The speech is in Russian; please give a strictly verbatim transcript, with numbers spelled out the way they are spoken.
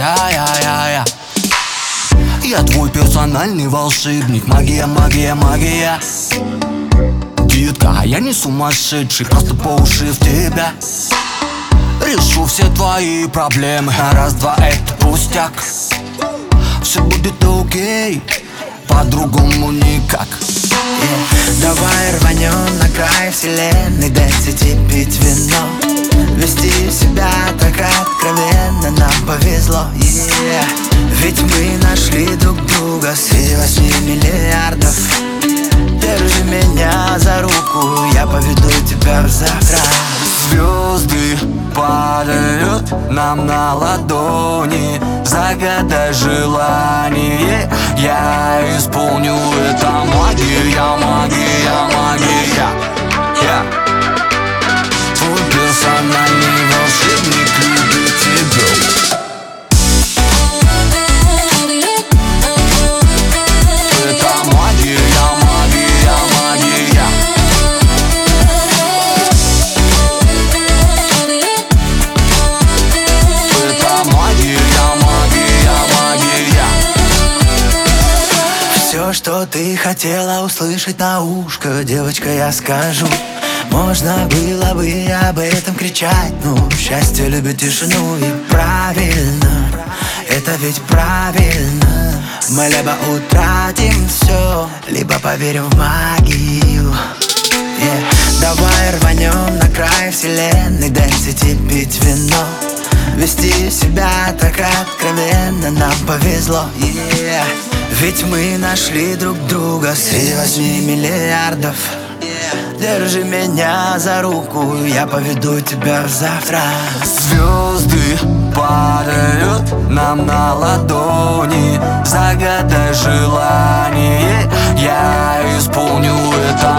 Я-я-я-я-я. Я твой персональный волшебник. Магия, магия, магия. Детка, я не сумасшедший, просто по уши в тебя. Решу все твои проблемы. На раз-два это пустяк. Все будет окей, по-другому никак. yeah. Давай рванем на край вселенной, дать и пить вино. Вести себя так откровенно нам повезло, yeah. Ведь мы нашли друг друга среди восьми миллиардов. Держи меня за руку, я поведу тебя в завтра. Звезды падают нам на ладони. Загадай желание, я исполню. Это магия, магия, магия. Я твой персональный волшебник, любит тебя. Все, что ты хотела услышать на ушко, девочка, я скажу. Можно было бы об этом кричать, но счастье любит тишину. И правильно, это ведь правильно. Мы либо утратим все, либо поверим в магию, yeah. Давай рванем на край вселенной, дэнсить и пить вино. Вести себя так откровенно нам повезло, yeah. Ведь мы нашли друг друга среди восьми миллиардов. Держи меня за руку, я поведу тебя в завтра. Звезды падают нам на ладони. Загадай желание, я исполню это.